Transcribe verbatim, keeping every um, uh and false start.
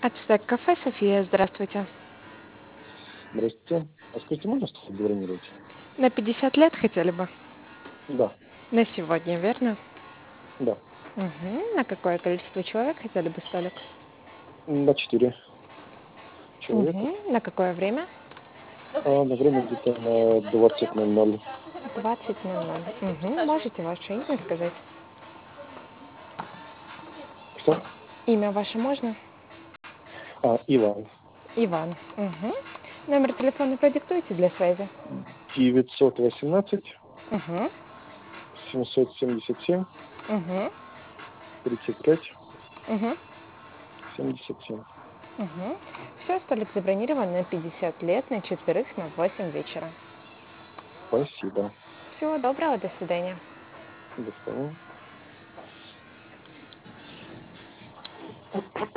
Ацтек кафе, София, здравствуйте. Здравствуйте. А скажите, можно столик забронировать? На пятьдесят лет хотели бы? Да, На сегодня, верно? да. Мгм. На какое количество человек хотели бы столик? На четыре человека. Мгм. На какое время? А на время где-то на двадцать ноль ноль. двадцать ноль ноль. Мгм. Можете ваше имя сказать? Что? Имя ваше можно? А, Иван. Иван. Мгм. Номер телефона продиктуйте для связи. девятьсот восемнадцать Угу. семьсот семьдесят семь Угу. тридцать пять Угу. семьдесят семь. Угу. Все, столик забронирован на пятьдесят лет, на четверых на восемь вечера. Спасибо. Всего доброго, до свидания. До свидания.